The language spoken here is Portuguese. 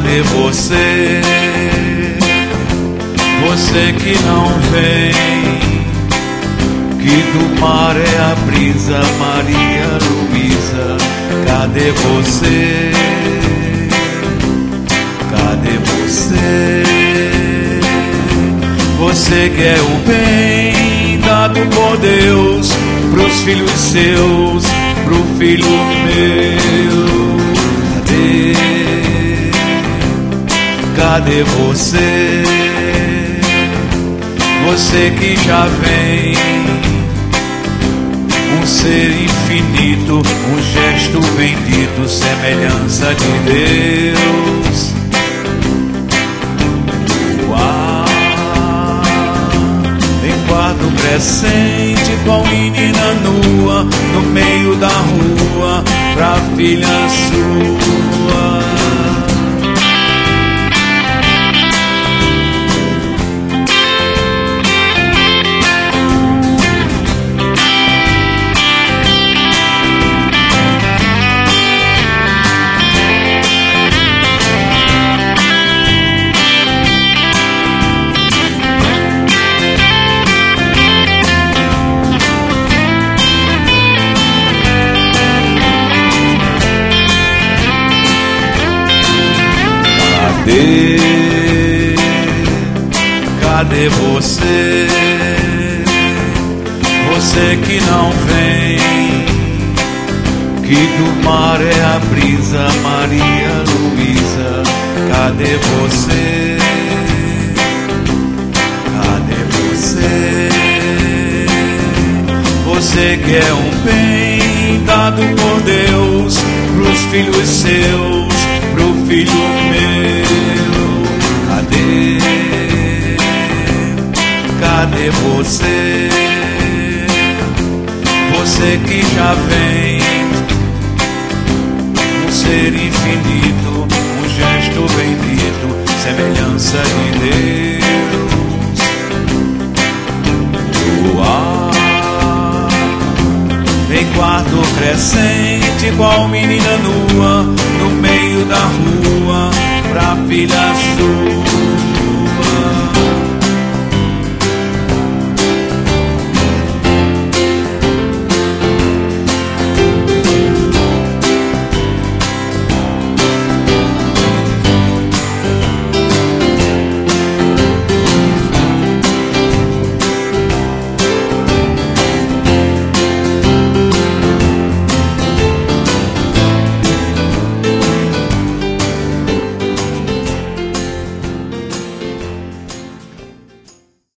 cadê você? Você que não vem, que do mar é a brisa, Maria Luísa, cadê você? Cadê você? Você que é o bem dado por Deus pros filhos seus, pro filho meu. Cadê? Cadê você? Você que já vem, um ser infinito, um gesto bendito, semelhança de Deus. Em quadro crescente, qual menina nua, no meio da rua, pra filha sua. Cadê você? Você que não vem, que do mar é a brisa, Maria Luísa, cadê você? Cadê você? Você que é um bem dado por Deus pros filhos seus, pro filho meu. Cadê? Cadê você? Você que já vem, um ser infinito, um gesto bendito, semelhança de Deus. O ar, em quarto crescente, qual menina nua, no meio da rua, pra filha sua.